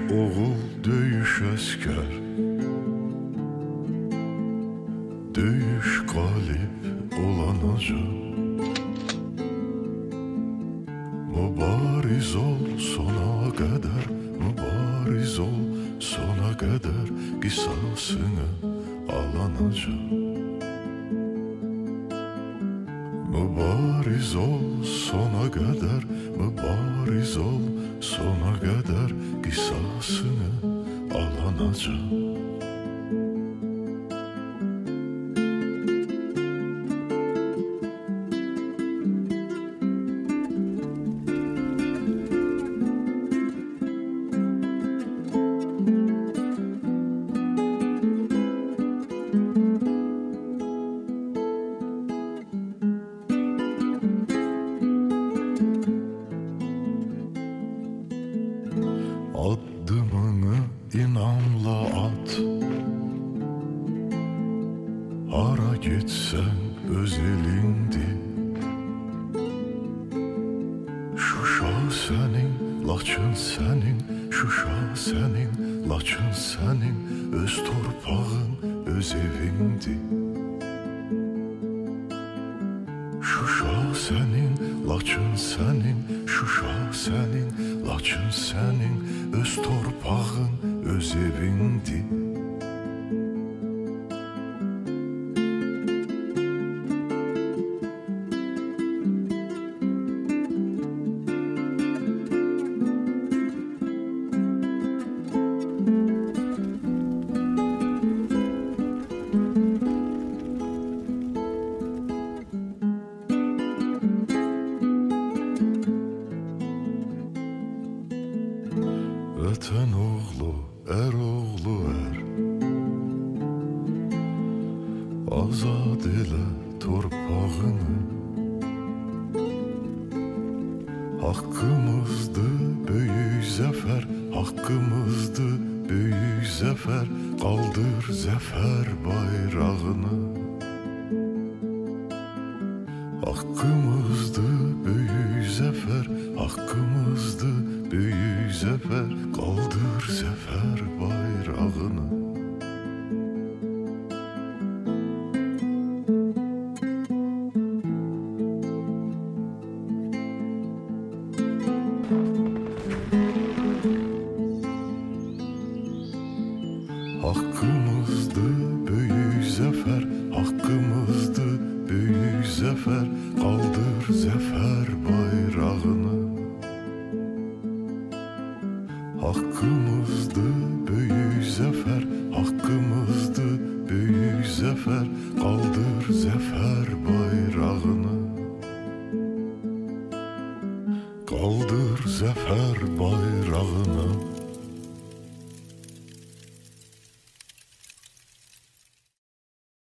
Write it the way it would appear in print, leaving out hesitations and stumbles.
oğul döyüş asker, döyüş galip olanacak. Mübariz ol sona kadar, mübariz ol sona kadar, kısasını alanacak. Mübariz ol sona kadar, mübariz ol sona kadar, kısasını alanacak. Adımını inanla at, hara gitsen öz elindi. Şuşa senin, Laçın senin, Şuşa senin, Laçın senin, öz torpağın, öz evindi. Şuşa senin, Laçın senin, Şuşa senin, Laçın senin, öz torpağın, öz evindi. Vətən oğlu, oğlu azad elə torpağını. Hakkımızdı böyük zəfər, hakkımızdı böyük zəfər, qaldır zəfər bayrağını. Hakkımızdı böyük zəfər, hakkımızdı böyük zəfər, qaldır zəfər bayrağını. Hakkımızdı böyük zəfər, hakkımızdı böyük zəfər, qaldır zəfər bayrağını. Hakkımızdı böyük zəfər, hakkımızdı böyük zəfər, qaldır zəfər bayrağını. Qaldır zəfər bayrağını.